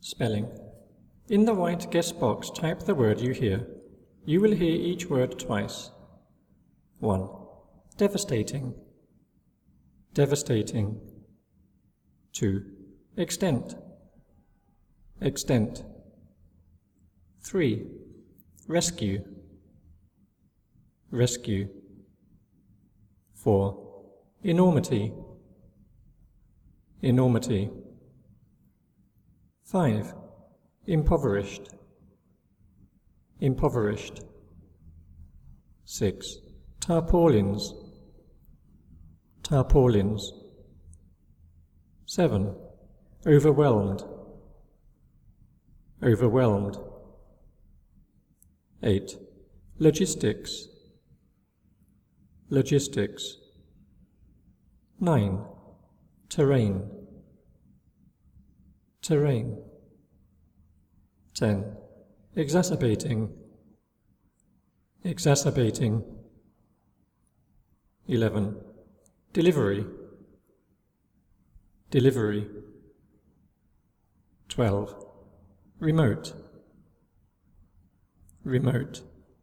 Spelling. In the white guess box, type the word you hear. You will hear each word twice. 1. Devastating. Devastating. 2. Extent. Extent. 3. Rescue. Rescue. 4. Enormity. Enormity. 5. Impoverished. Impoverished. 6. Tarpaulins. Tarpaulins. 7. Overwhelmed. Overwhelmed. 8. Logistics. Logistics. 9. Terrain. Terrain. 10. Exacerbating. Exacerbating. 11. Delivery. Delivery. 12. Remote. Remote.